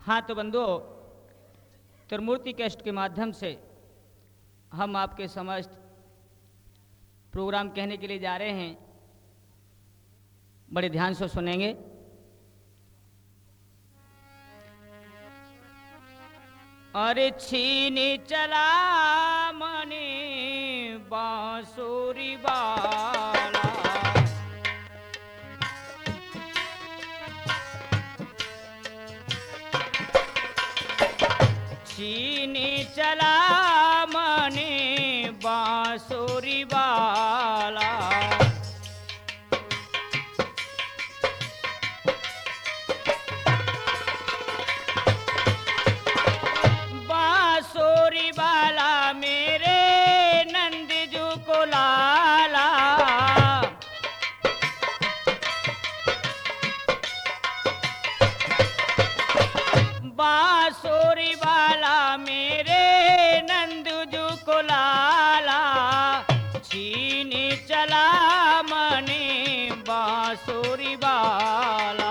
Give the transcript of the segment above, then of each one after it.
हाँ तो बंधुओं, त्रिमूर्ति कैस्ट के माध्यम से हम आपके समस्त प्रोग्राम कहने के लिए जा रहे हैं। बड़े ध्यान से सुनेंगे। अरे छीनी चला मने बांसुरी वाला, छीनी चला मने बांसुरी वाला। बांसुरी वाला मेरे नंदजू को लाला, बांसुरी वाला मेरे नंदजू को लाला, छीने चला मने बांसुरी वाला।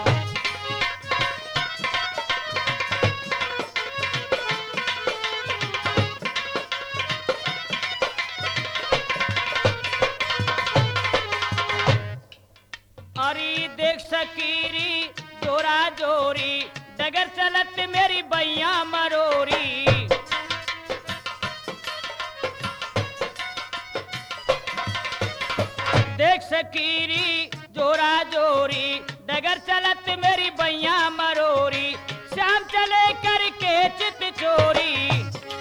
अरे देख सकीरी जोरा जोरी, डगर चलत मेरी बैया मरोरी। देख सकीरी जोरा जोरी, डगर चलत मेरी बैया मरोरी। श्याम चले करके चित चोरी,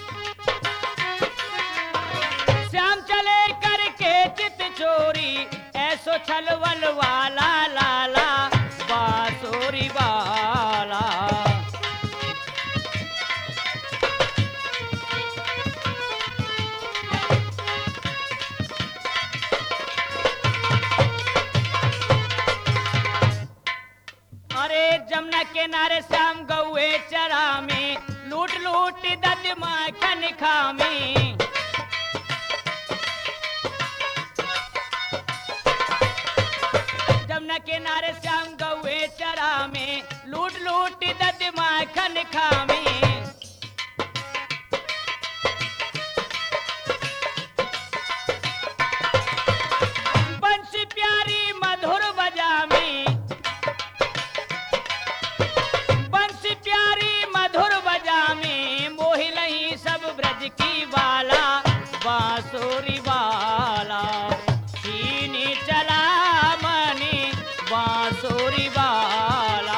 श्याम चले करके चित चोरी। ऐसो छलवल वाला लाला बांसुरी वाला। अरे जमुना के नारे श्याम गौए चरा में, लूट लूट दद माखन खामी। जमुना के नारे श्याम गौए चरा में, लूट लूट दद माखन खामी। बंसी प्यारी मधुर बजामी, बंसी प्यारी मधुर बजामी। मोहिलही सब ब्रज की वाला बांसुरी वाला, छीनी चला मने बांसुरी वाला।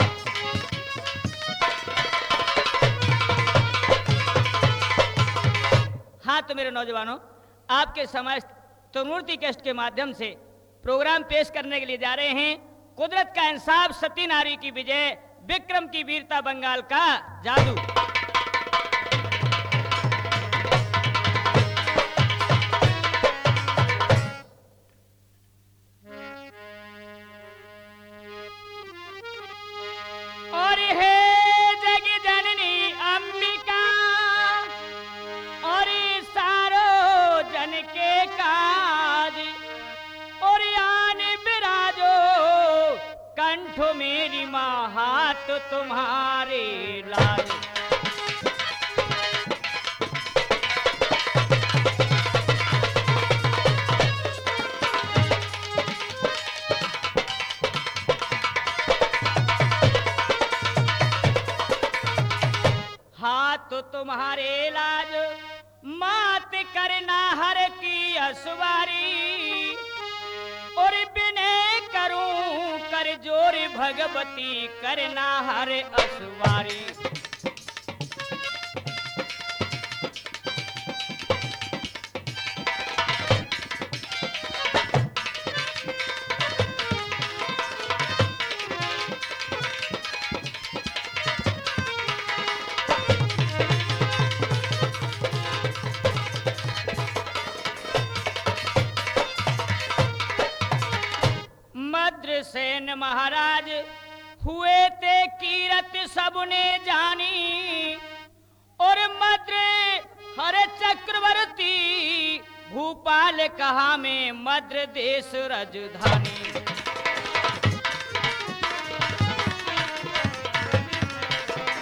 हाँ तो मेरे नौजवानों, आपके समस्त त्रिमूर्ति कैस्ट के माध्यम से प्रोग्राम पेश करने के लिए जा रहे हैं। कुदरत का इंसाफ, सती नारी की विजय, विक्रम की वीरता, बंगाल का जादू। और हे जग जननी अंबिका, और सारो जन के काज। और आन बिराजो कंठ मेरी माँ, हाथ तुम्हारे लाज। हाथ तुम्हारे लाज, मात करना हर की असवारी। और बिने करूं कर जोर भगवती, करना हर असवारी। मद्रसेन महाराज हुए ते कीरत सबने जानी। और मद्र हर चक्रवर्ती, भूपाल कहा में मद्र देश राजधानी।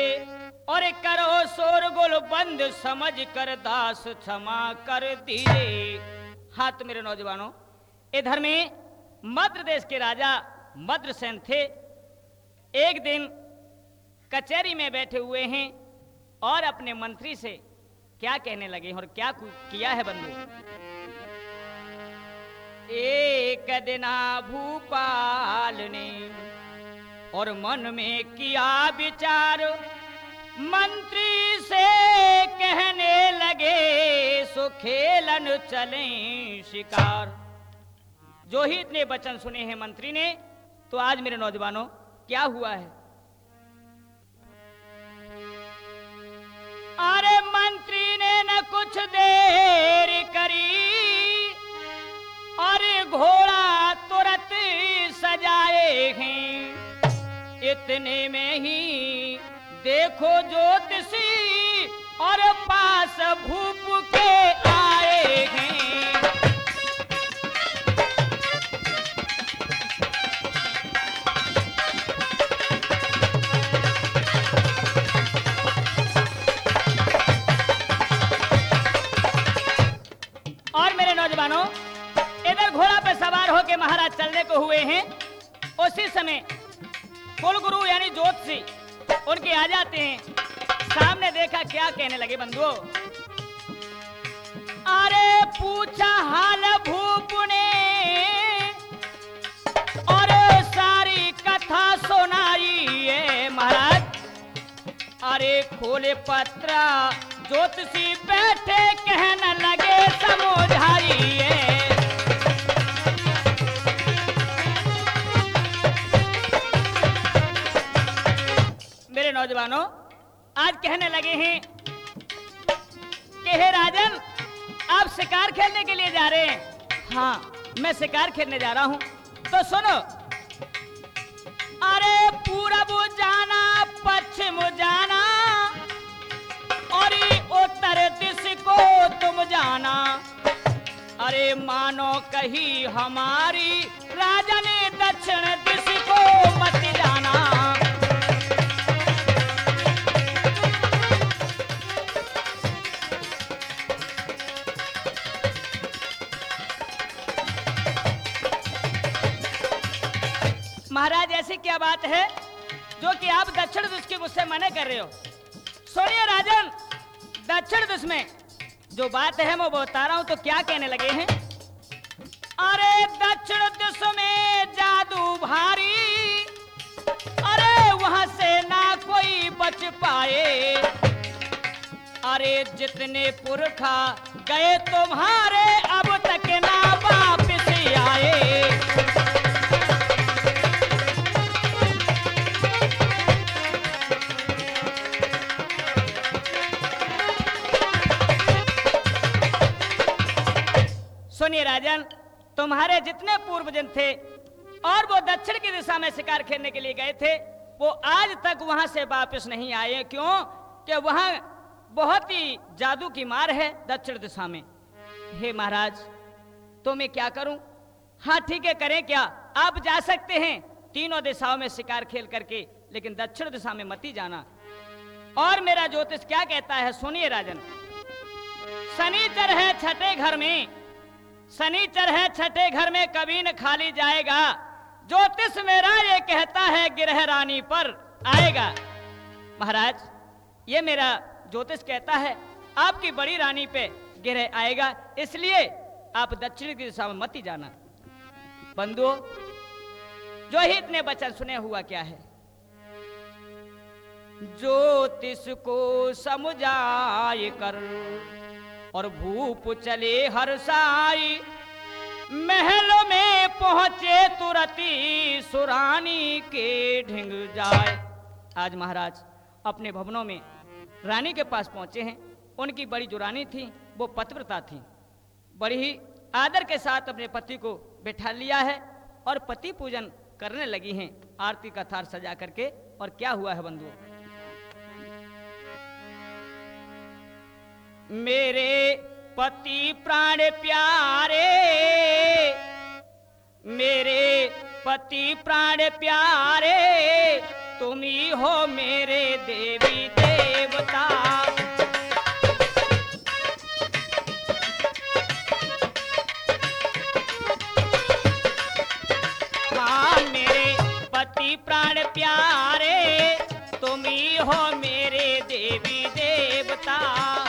और करो शोरगुल बंद समझ कर दास क्षमा कर दीजिए। हाँ तो मेरे नौजवानों, इधर में मद्र देश के राजा मद्रसेन थे। एक दिन कचहरी में बैठे हुए हैं और अपने मंत्री से क्या कहने लगे और क्या किया है बंधु। एक दिना भूपाल ने और मन में किया विचार, मंत्री से कहने लगे सो खेलन चलें शिकार। जो ही इतने वचन सुने हैं मंत्री ने, तो आज मेरे नौजवानों क्या हुआ है। अरे मंत्री ने न कुछ देर करी, अरे घोड़ा तुरंत सजाए हैं। इतने में ही देखो ज्योतिषी और पास भूप के आए हैं। और मेरे नौजवानों, इधर घोड़ा पर सवार होकर महाराज चलने को हुए हैं। उसी समय कुलगुरु यानी ज्योतिषी उनके आ जाते हैं। सामने देखा, क्या कहने लगे बंधुओं। अरे पूछा हाल भूप ने और सारी कथा सुनाई है महाराज। अरे खोले पत्रा ज्योतिषी बैठे कहने लगे समझाइए। मेरे नौजवानों, आज कहने लगे हैं कि हे राजन, आप शिकार खेलने के लिए जा रहे हैं। हाँ, मैं शिकार खेलने जा रहा हूं। तो सुनो, अरे पूरब जाना पश्चिम जाना और उत्तर दिश को तुम जाना। अरे मानो कही हमारी राजा ने दक्षिण दिश को मत जाना। महाराज, ऐसी क्या बात है जो कि आप दक्षिण दिश के मुझसे मना कर रहे हो। सुनिए राजन, दक्षिण दिश में जो बात है मैं बता रहा हूं। तो क्या कहने लगे हैं। अरे दक्षिण दिश में जादू भारी, अरे वहां से ना कोई बच पाए। अरे जितने पुरखा गए तुम्हारे अब तक ना वापिस आए। सुनिए राजन, तुम्हारे जितने पूर्वजन थे और वो दक्षिण की दिशा में शिकार खेलने के लिए गए थे, वो आज तक वहां से वापस नहीं आए। क्यों? कि वहां बहुत ही जादू की मार है दक्षिण दिशा में। हे महाराज, तो मैं क्या करूं? हाँ ठीक है, करें क्या? आप जा सकते हैं तीनों दिशाओं में शिकार खेल करके, लेकिन दक्षिण दिशा में मत ही जाना। और मेरा ज्योतिष क्या कहता है, सुनिए राजन। शनिचर है छठे घर में, शनिचर है छठे घर में, कभी न खाली जाएगा। ज्योतिष मेरा ये कहता है गिरह रानी पर आएगा। महाराज, ये मेरा ज्योतिष कहता है आपकी बड़ी रानी पे गिरह आएगा, इसलिए आप दक्षिण की दिशा में मत ही जाना। बंधुओं, जो ही इतने वचन सुने हुआ क्या है। ज्योतिष को समझाए कर और भूप चले हर्षाई, महलों में पहुंचे तुरती सुरानी के ढिंग जाए। आज महाराज अपने भवनों में रानी के पास पहुंचे हैं। उनकी बड़ी जो रानी थी वो पतिव्रता थी, बड़ी ही आदर के साथ अपने पति को बिठा लिया है और पति पूजन करने लगी हैं आरती का थार सजा करके। और क्या हुआ है बंधुओं, मेरे पति प्राण प्यारे, मेरे पति प्राण प्यारे, तुम ही हो मेरे देवी देवता। हाँ मेरे पति प्राण प्यारे, तुम ही हो मेरे देवी देवता।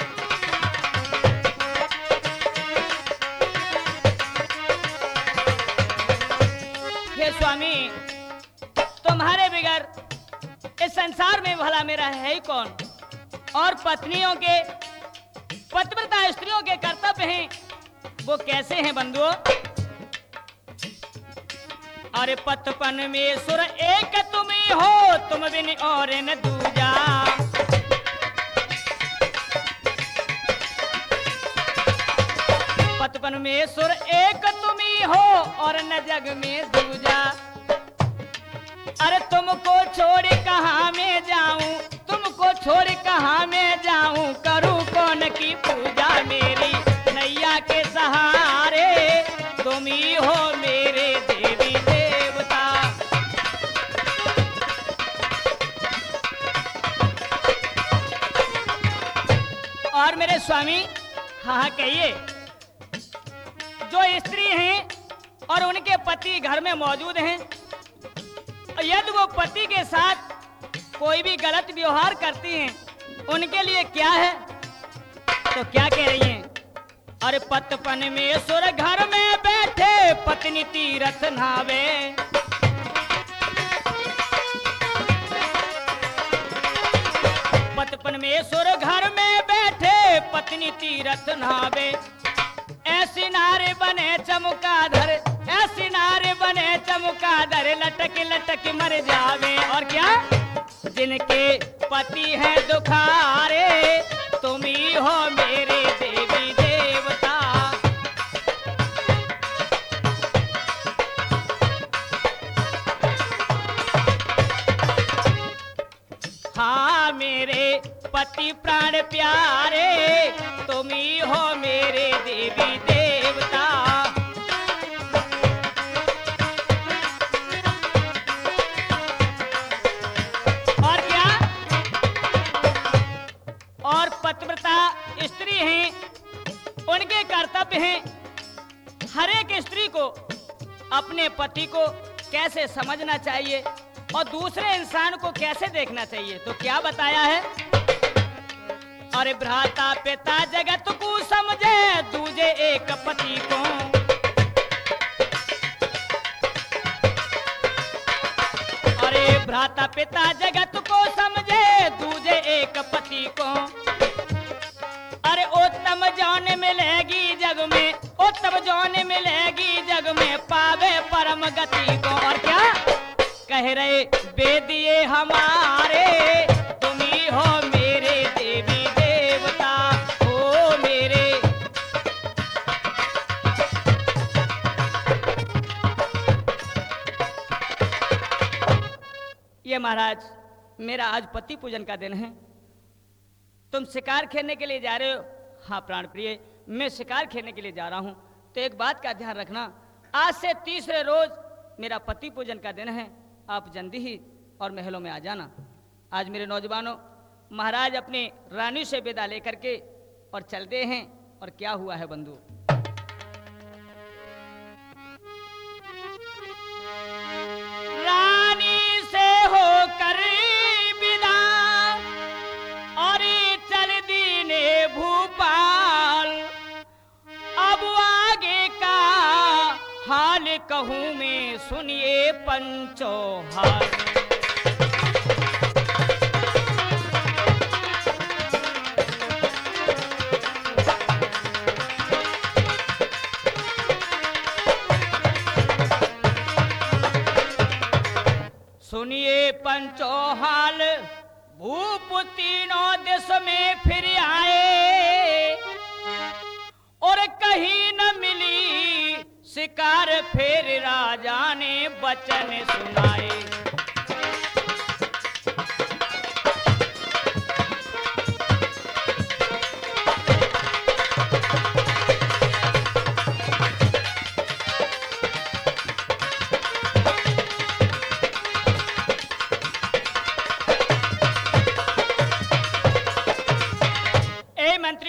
हे स्वामी, तुम्हारे बिगर इस संसार में भला मेरा है ही कौन। और पत्नियों के, पतिव्रता स्त्रियों के कर्तव्य हैं, वो कैसे हैं बंधुओं। अरे पतपन में सुर एक तुम ही हो, तुम बिन और न दूजा। पतपन में सुर एक तुम ही हो, और न जग में दूजा। अरे तुमको छोड़ कहाँ मैं जाऊं, तुमको छोड़ कहाँ मैं जाऊं, करूं कौन की पूजा। मेरी नैया के सहारे तुम ही हो मेरे देवी देवता। और मेरे स्वामी, हाँ कहिए, जो स्त्री हैं और उनके पति घर में मौजूद हैं, यदि वो पति के साथ कोई भी गलत व्यवहार करती हैं, उनके लिए क्या है। तो क्या कह रही हैं। अरे पतपन में सुर घर में बैठे, पत्नी तीरथ नावे। पतपन में सुर घर में बैठे, पत्नी तीरथ नावे। ऐसी नारे बने चमकाधर, ऐसी नारे बने चमकाधर, लटक लटक मर जावे। और क्या, जिनके पति हैं दुखारे, तुम ही हो मेरे देवी देवता। हाँ मेरे पति प्राण प्यारे, तुम ही हो मेरे देवी देवता। और क्या, और पतिव्रता स्त्री हैं, उनके कर्तव्य हैं हर एक स्त्री को अपने पति को कैसे समझना चाहिए और दूसरे इंसान को कैसे देखना चाहिए। तो क्या बताया है। अरे भ्राता पिता जगत को समझे, दूजे एक पति को। अरे भ्राता पिता जगत को समझे, दूजे एक पति को। अरे उत्तम जान मिलेगी जग में, उत्तम जान मिलेगी जग में, पावे परम गति को। और क्या कह रहे वेद ये हमारे, तुम ही हो मेरे देवी देवता। ओ मेरे, ये महाराज मेरा आज पति पूजन का दिन है। तुम शिकार खेलने के लिए जा रहे हो। हाँ प्राण प्रिय, मैं शिकार खेलने के लिए जा रहा हूँ। तो एक बात का ध्यान रखना, आज से तीसरे रोज मेरा पति पूजन का दिन है। आप जल्दी ही और महलों में आ जाना। आज मेरे नौजवानों, महाराज अपने रानी से विदा लेकर के और चलते हैं। और क्या हुआ है बंधु। रानी से होकर विदा और चल दीने भूपाल। अब आगे का हाल कहूँ मैं, सुनिए पंचो हाल। सुनिए पंचो हाल, भूप तीनों देश में फिर आए और कहीं न मिली शिकार, फिर राजा ने वचन सुनाए।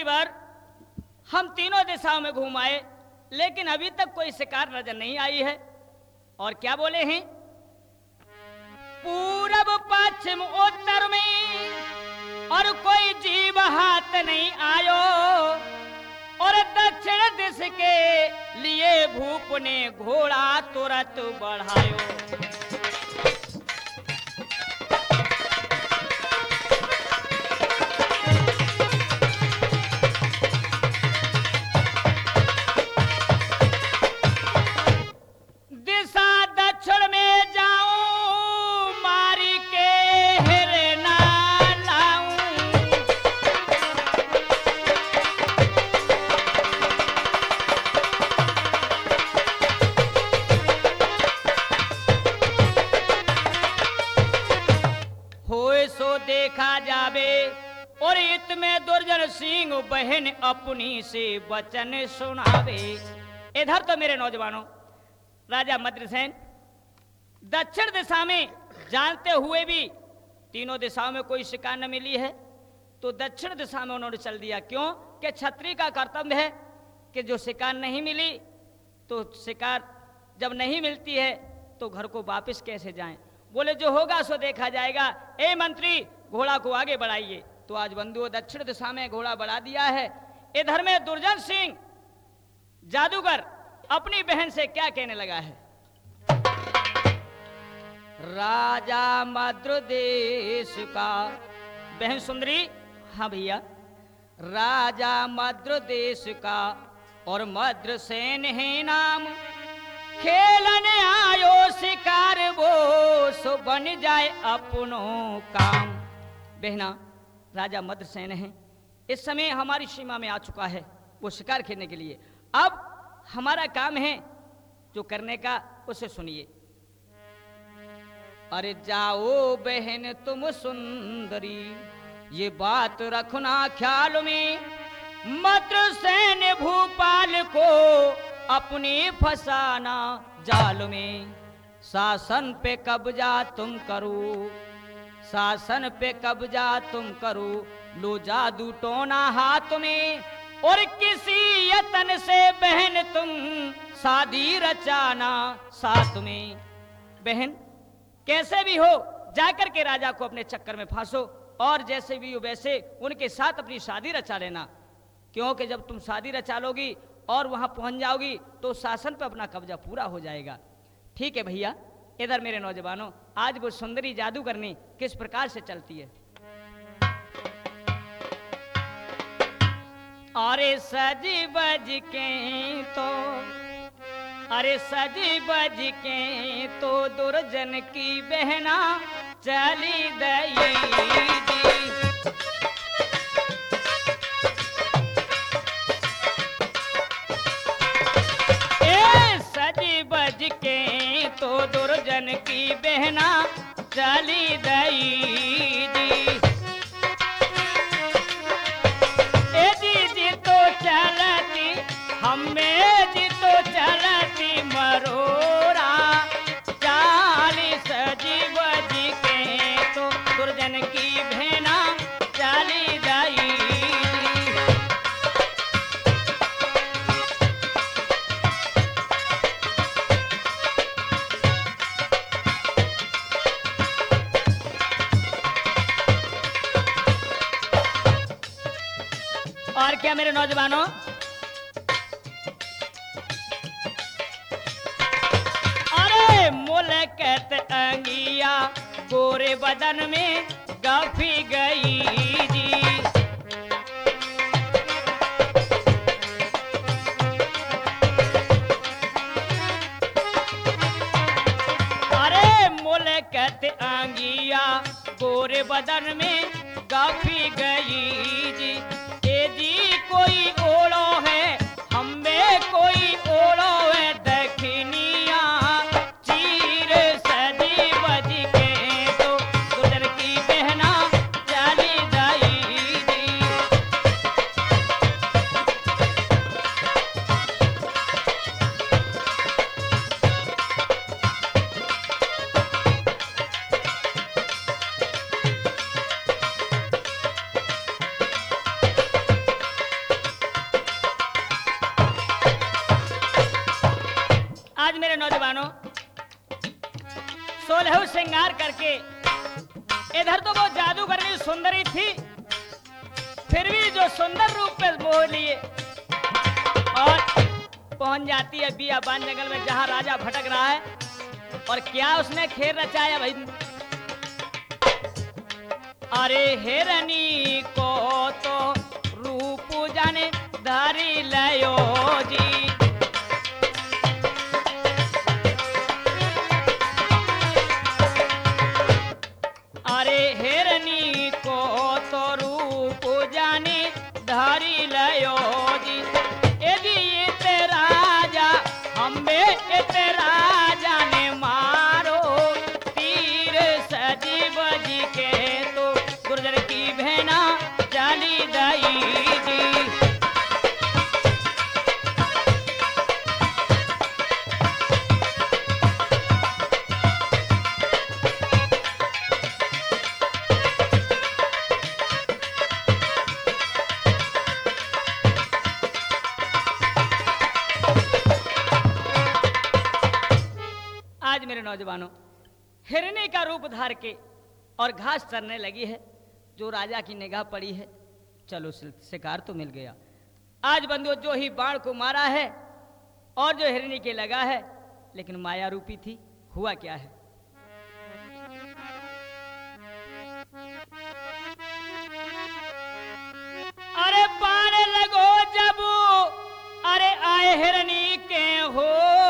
भर हम तीनों दिशाओं में घूम आए, लेकिन अभी तक कोई शिकार नजर नहीं आई है। और क्या बोले हैं? पूरब पश्चिम उत्तर में और कोई जीव हाथ नहीं आयो, और दक्षिण दिश के लिए भूप ने घोड़ा तुरंत बढ़ायो। देखा जावे और इत में दुर्जन सिंह बहन अपनी से वचन सुनावे। इधर तो मेरे नौजवानों राजा मद्रसेन दक्षिण दिशा में जानते हुए भी तीनों दिशाओं में कोई शिकार न मिली है, तो दक्षिण दिशा में उन्होंने चल दिया। क्यों? कि क्षत्रिय का कर्तव्य है कि जो शिकार नहीं मिली, तो शिकार जब नहीं मिलती है तो घर को वापस कैसे जाएं। बोले जो होगा सो देखा जाएगा। ए मंत्री, घोड़ा को आगे बढ़ाइए। तो आज बंधुओं दक्षिण दिशा में घोड़ा बढ़ा दिया है। इधर में दुर्जन सिंह जादूगर अपनी बहन से क्या कहने लगा है? राजा मद्र देश का, बहन सुंदरी, हाँ भैया, राजा मद्र देश का और मद्र सेन है नाम, खेलने आयो शिकार वो सो बन जाए अपनों काम। बहना, राजा मद्रसेन है, इस समय हमारी सीमा में आ चुका है, वो शिकार खेलने के लिए। अब हमारा काम है जो करने का, उसे सुनिए। अरे जाओ बहन तुम सुंदरी, ये बात रखना ख्याल में, मद्रसेन भूपाल को अपनी फसाना जाल में। शासन पे कब्जा तुम करो, शासन पे कब्जा तुम करो, लो जादू टोना हाथ में, और किसी यतन से बहन तुम शादी रचाना साथ में। बहन कैसे भी हो जाकर के राजा को अपने चक्कर में फांसो, और जैसे भी हो वैसे उनके साथ अपनी शादी रचा लेना। क्योंकि जब तुम शादी रचा लोगी और वहां पहुंच जाओगी तो शासन पर अपना कब्जा पूरा हो जाएगा। ठीक है भैया। इधर मेरे नौजवानों, आज वो सुंदरी जादूगरनी किस प्रकार से चलती है। अरे सज बज के तो, अरे सज बज के तो दुर्जन की बहना चली दई जी। बज के तो दुर्जन की बहना चली दई जी। ए जी तो चलती हमें जी तो चलती मरोरा, चालीस सजी बज के तो दुर्जन की बहना चली दई। और क्या मेरे नौजवानों, अरे मुलकत अंगिया गोरे बदन में गफी गई जी। अरे मुलकत अंगिया गोरे बदन में गफी गई जी। जी कोई ओलो है हमें, कोई ओलो है दखनिया, चीर सजी बज के तो दुर्जन की बहना चली जाई जी। आज मेरे नौजवानों 16 श्रृंगार करके इधर तो वो जादूगरनी सुंदरी थी, फिर भी जो सुंदर रूप पे मोह लिए और पहुंच जाती है बियाबान जंगल में जहां राजा भटक रहा है। और क्या उसने खेल रचाया भाई? अरे हिरनी को तो रूप जाने धारी लयो जी, अरे हिरनी को तो रूप जाने धारी लयो जी। यदि ये राजा हमें राजा ने मारो तीर सजीव जी के तो गुर्जर की बहना चली गई जी। आज मेरे नौजवानों हिरनी का रूप धार के और घास चरने लगी है, जो राजा की निगाह पड़ी है। चलो शिकार तो मिल गया। आज बंधु जो ही बाण को मारा है और जो हिरनी के लगा है, लेकिन माया रूपी थी। हुआ क्या है? अरे बाण लगो जब अरे आए हिरनी के हो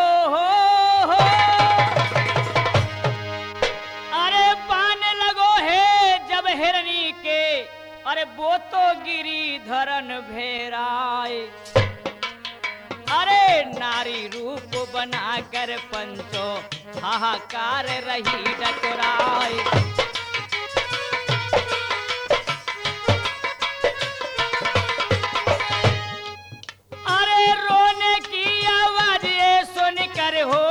हिरनी के, अरे वो तो गिरी धरन भेराए। अरे नारी रूप बनाकर पंचो हाहाकार रही डकराए। अरे रोने की आवाज ये सुनकर हो,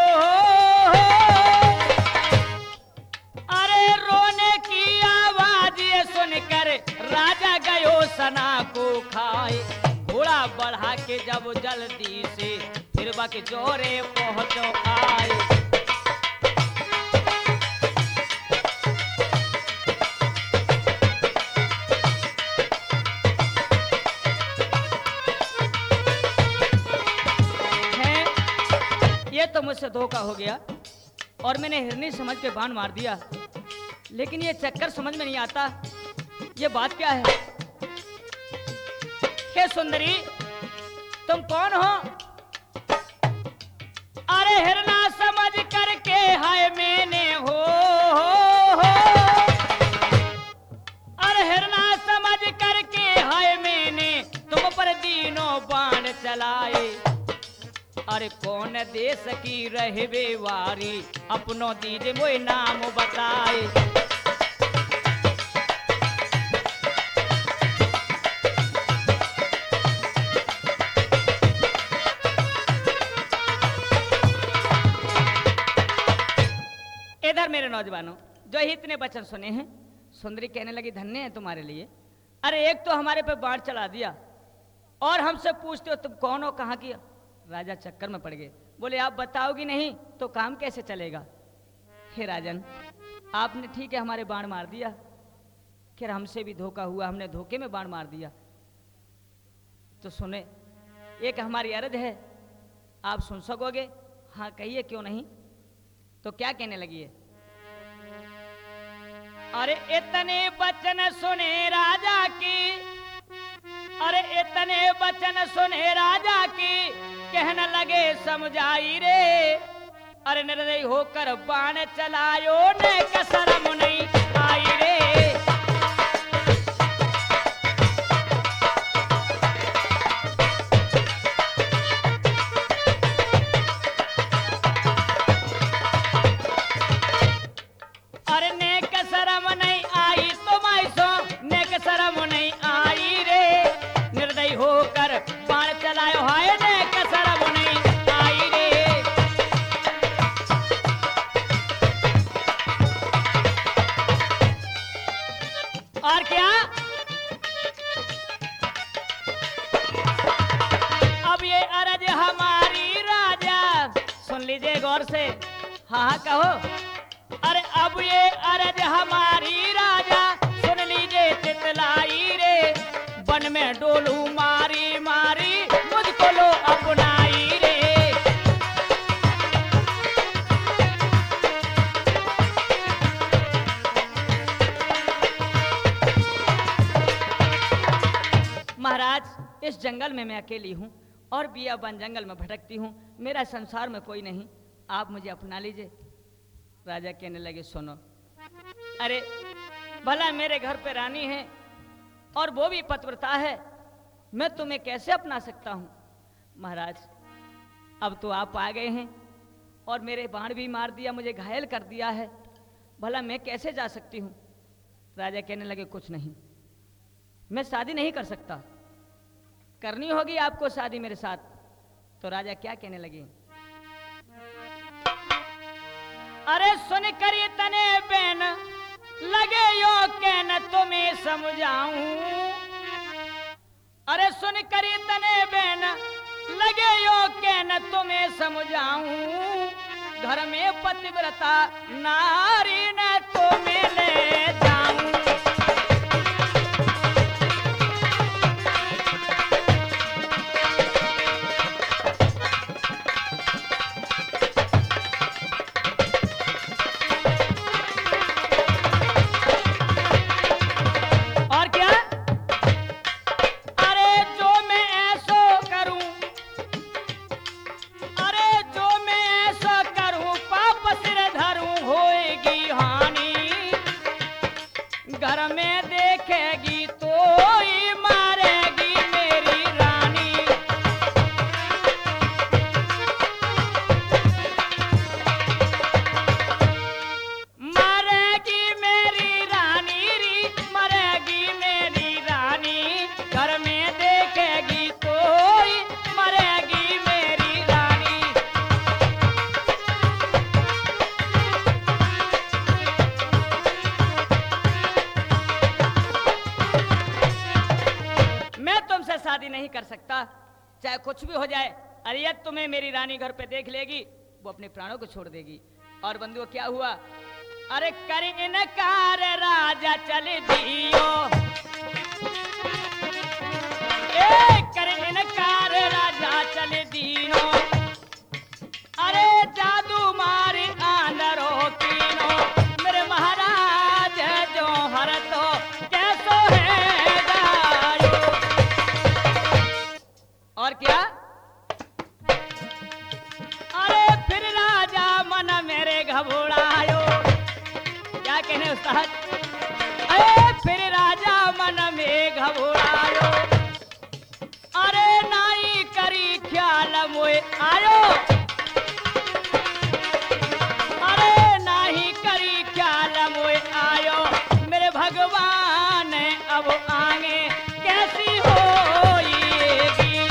सुनकर राजा गयो सना को खाए। घोड़ा बढ़ा के जब जल्दी से फिर बक जोरे पहुंचो आए। ये तो मुझसे धोखा हो गया और मैंने हिरनी समझ के बाण मार दिया, लेकिन ये चक्कर समझ में नहीं आता। ये बात क्या है? हे सुंदरी, तुम कौन हो? अरे हिरना समझ करके हाय मैंने हो। अरे हिरना समझ करके हाय मैंने तुम पर दीनों बाण चलाए। अरे कौन देश की रहबे वारी, अपनों दीजे मोए नाम बताए। इधर मेरे नौजवानों जो ही इतने वचन सुने हैं, सुंदरी कहने लगी धन्य है तुम्हारे लिए। अरे एक तो हमारे पे बाण चला दिया और हमसे पूछते हो तुम कौन हो, कहाँ की? राजा चक्कर में पड़ गए। बोले आप बताओगी नहीं तो काम कैसे चलेगा? हे राजन, आपने ठीक है हमारे बाण मार दिया, फिर हमसे भी धोखा हुआ, हमने धोखे में बाण मार दिया। तो सुने, एक हमारी अर्ज है, आप सुन सकोगे? हाँ कहिए, क्यों नहीं। तो क्या कहने लगी है? अरे इतने वचन सुने राजा की, अरे इतने वचन सुने राजा की, कहने लगे समझाई रे। अरे निर्दयी होकर बाण चलायो ने कसरम नहीं आई रे। अरे नेक शरम नहीं आई तुम्हारी सो, नेक शरम नहीं आई रे। निर्दयी होकर बाण चलायो हाय, नेक शरम नहीं आई रे। और क्या? अब ये अरज हमारी राजा सुन गौर से। हाँ हाँ कहो। अरे अब ये अर्ज हमारी राजा सुन लीजिए चितलाई रे, वन में डोलू मारी मारी मुझको लो अपनाई रे। महाराज इस जंगल में मैं अकेली हूँ और बियाबान जंगल में भटकती हूँ, मेरा संसार में कोई नहीं, आप मुझे अपना लीजिए। राजा कहने लगे सुनो, अरे भला मेरे घर पे रानी है और वो भी पतिव्रता है, मैं तुम्हें कैसे अपना सकता हूँ। महाराज अब तो आप आ गए हैं और मेरे बाण भी मार दिया, मुझे घायल कर दिया है, भला मैं कैसे जा सकती हूँ। राजा कहने लगे कुछ नहीं, मैं शादी नहीं कर सकता, करनी होगी आपको शादी मेरे साथ। तो राजा क्या कहने लगे, अरे सुन कर ये तने बैन लगे यो कहना तुम्हें समझाऊं। अरे सुन कर ये तने बैन लगे यो कहना तुम्हें समझाऊं, घर में पतिव्रता नारी न तुम्हें ले जाऊं। शादी नहीं कर सकता, चाहे कुछ भी हो जाए। अरे यदि तुम्हें मेरी रानी घर पे देख लेगी वो अपने प्राणों को छोड़ देगी। और बंधुओं क्या हुआ, अरे कर इनकार राजा चले दियो, कर इनकार राजा चले दियो, अरे जादू मारी आंदरो कीनो, मेरे महाराज जो हर तो कैसो है गायो। और क्या, अरे फिर राजा मन मेरे घबरायो, क्या कहने उस्ताद, अरे फिर राजा मन में घबरायो, अरे नाई करी ख्याल मोए आयो, अरे नाही करी ख्याल मोए आयो, मेरे भगवान अब आगे कैसी होएगी।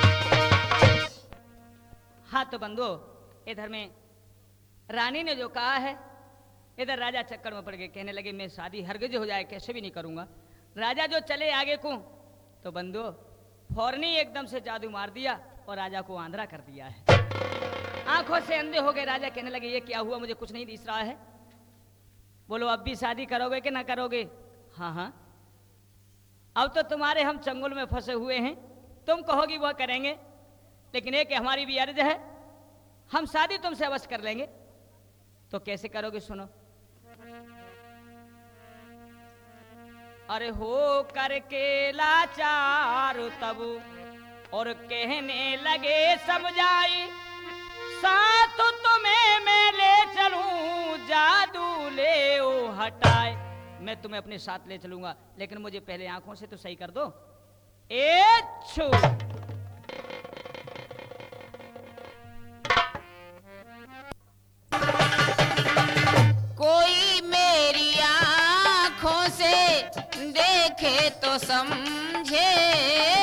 हाँ तो बंधु इधर में रानी ने जो कहा है, इधर राजा चक्कर में पड़ गए, कहने लगे मैं शादी हरगिज हो जाए कैसे भी नहीं करूंगा। राजा जो चले आगे को तो बंधु फौरनी एकदम से जादू मार दिया और राजा को आंधरा कर दिया है। आंखों से अंधे हो गए। राजा कहने लगे ये क्या हुआ, मुझे कुछ नहीं दिख रहा है। बोलो अब भी शादी करोगे कि ना करोगे। हाँ हाँ अब तो तुम्हारे हम चंगुल में फंसे हुए हैं, तुम कहोगी वह करेंगे, लेकिन एक हमारी भी अर्ज है, हम शादी तुमसे अवश्य कर लेंगे। तो कैसे करोगे सुनो, अरे हो करके लाचार तब और कहने लगे समझाई, साथ तुम्हें मैं ले चलूं जादू ले ओ हटाए, मैं तुम्हें अपने साथ ले चलूंगा, लेकिन मुझे पहले आंखों से तो सही कर दो। एच्छू कोई मेरी आंखों से देखे तो समझे,